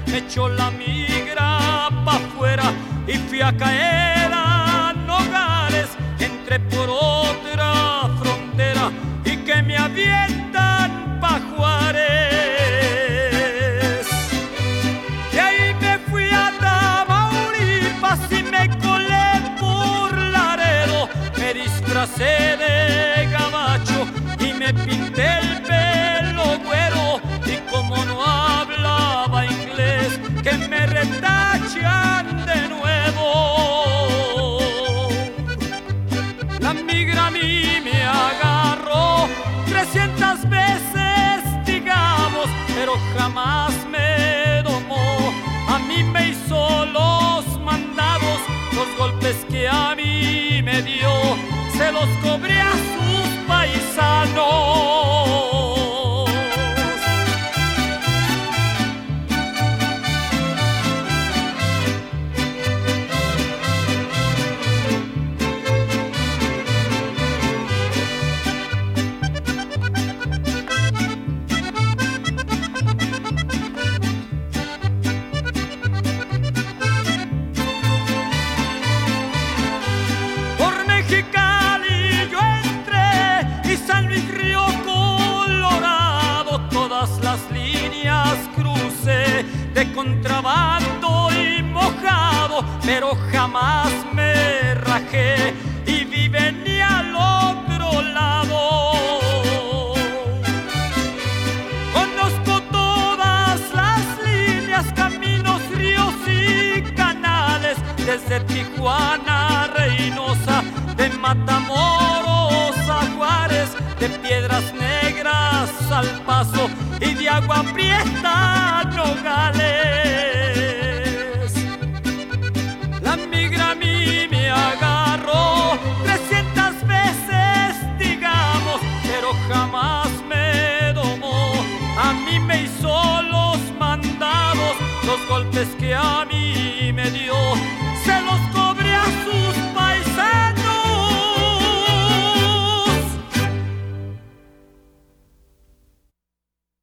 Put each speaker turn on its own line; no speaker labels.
me echó la migra pa' afuera y fui a caer a Nogales. Entré por otra frontera y que me avientan pa' Juárez. De ahí me fui a Tamaulipas y me colé por Laredo. Me disfracé de gabacho y me pinté el pelo güero. Y como no hablaba inglés, que me retachan de nuevo. La migra a mí me agarró 300 veces, digamos, pero jamás me domó. A mí me hizo los mandados, los golpes que a mí me dio, se los cobré a sus paisanos. De contrabando y mojado, pero jamás me rajé y vive ni al otro lado. Conozco todas las líneas, caminos, ríos y canales, desde Tijuana a Reynosa, de Matamoros a Juárez, de Piedras Negras al Paso y de Agua Prieta a Nogales. La migra a mí me agarró 300 veces, digamos, pero jamás me domó. A mí me hizo los mandados, los golpes que a mí